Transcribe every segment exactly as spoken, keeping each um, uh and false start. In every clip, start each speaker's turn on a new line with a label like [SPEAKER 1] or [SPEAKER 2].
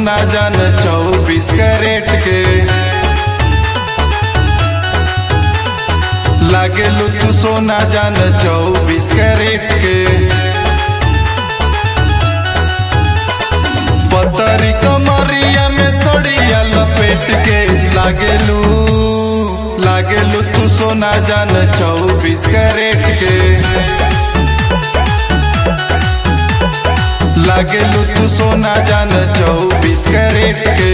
[SPEAKER 1] सोना जान चौबीस कैरेट के लागेलू तू सोना जान चौबीस कैरेट के पतरी कमरिया में सड़िया लपेट के लागेलू लागेलू तू सोना जान चौबीस कैरेट के लागेलू तू सोना जान चौबीस कैरेट के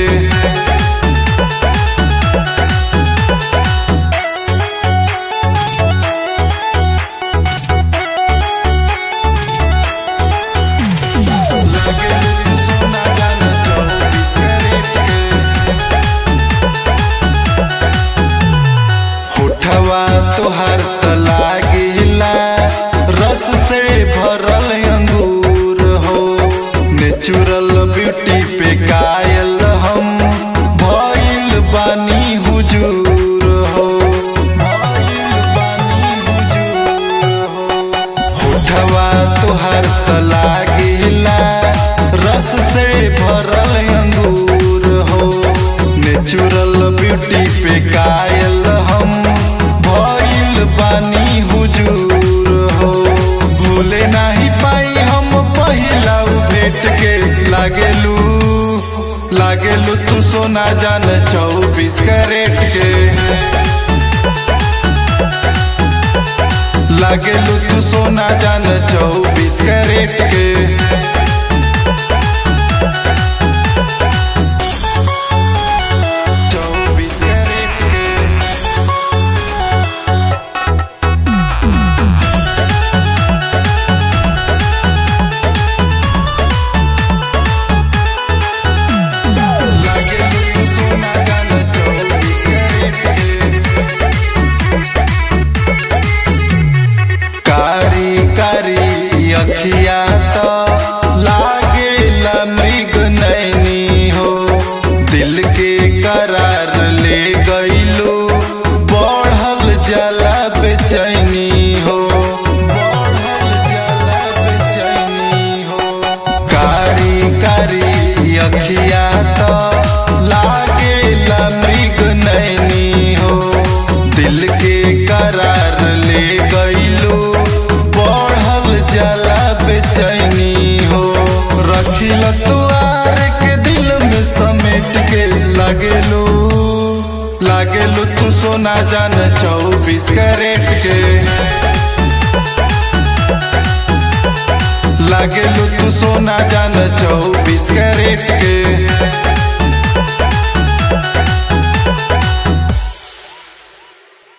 [SPEAKER 1] तोहार तलागिला रस से भरल अंगूर हो नेचुरल ब्यूटी पे कायल हम भइल बानी हुजूर हो भइल बानी हुजूर हो होठवा तोहार तलागिला रस से भरल अंगूर हो नेचुरल ब्यूटी पे कायल हम बानी हुजूर हो भूले नहीं पाई हम पहिला भेट के लागेलू लागेलू तू सोना जान चौबीस कैरेट के लागेलू तू सोना जान चौबीस कैरेट के अखिया तो लागेला मृग नैनी हो दिल के करार ले गईलू बढ़ल जला बेचैनी हो बढ़ल जला बेचैनी हो कारी कारी अखिया तो लागेला मृग नैनी हो दिल के करार ले गईलू जला बेचैनी हो रखिल तुआर के दिल में समेट के लागेलू लागेलू तू सोना जान चौबीस कैरेट के लागेलू तू सोना जान चौबीस कैरेट के